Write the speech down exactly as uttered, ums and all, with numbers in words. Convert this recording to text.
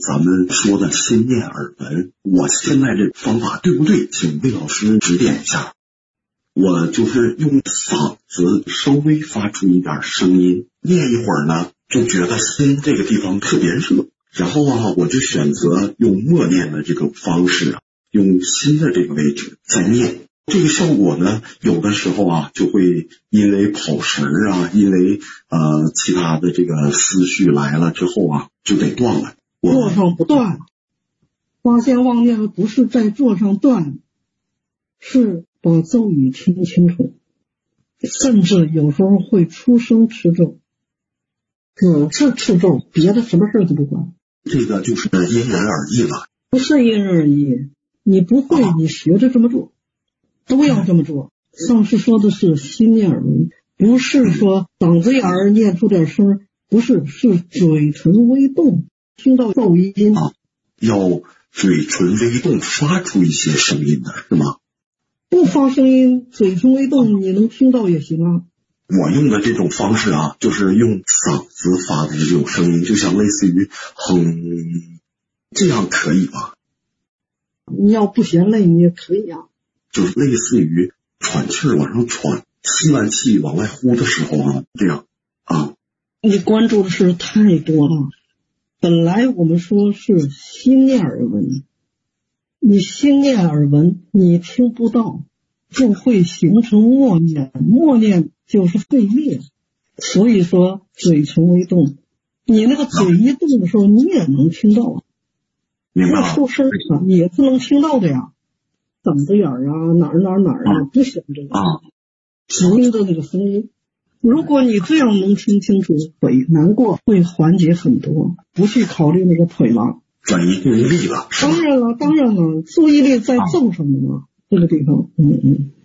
咱们说的心念耳闻，我现在这方法对不对？请魏老师指点一下。我就是用嗓子稍微发出一点声音，念一会儿呢，就觉得心这个地方特别热，然后啊，我就选择用默念的这种方式啊，用心的这个位置再念。这个效果呢，有的时候啊，就会因为跑神儿啊，因为呃其他的这个思绪来了之后啊，就得断了。 坐上不断，发现妄念不是在坐上断，是把咒语听清楚，甚至有时候会出声持咒，只是持咒，别的什么事都不管。 这个就是因人而异了。 不是因人而异，你不会，你学着这么做。都要这么做。上次说的是心念耳闻，不是说嗓子眼儿念出点声，不是，是嘴唇微动，听到噪音啊，要嘴唇微动，发出一些声音的是吗？ 不发声音，嘴唇微动，你能听到也行啊。 我用的这种方式啊，就是用嗓子发的这种声音，就像类似于哼，这样可以吗？ 你要不嫌累，你也可以啊。 就是类似于喘气儿往上喘，吸完气往外呼的时候啊，这样啊。 你关注的事太多了。本来我们说是心念耳闻，你心念耳闻，你听不到，就会形成默念，默念就是费力。所以说嘴唇微动，你那个嘴一动的时候，你也能听到。 明白了。 要出声啊，也是能听到的呀。嗓子眼儿啊，哪儿哪儿哪儿啊，不想这个啊，只听着那个声音。如果你这样能听清楚，腿难过会缓解很多，不去考虑那个腿了， 转移注意力了。 当然了，当然了，注意力在咒上的嘛，这个地方，嗯嗯。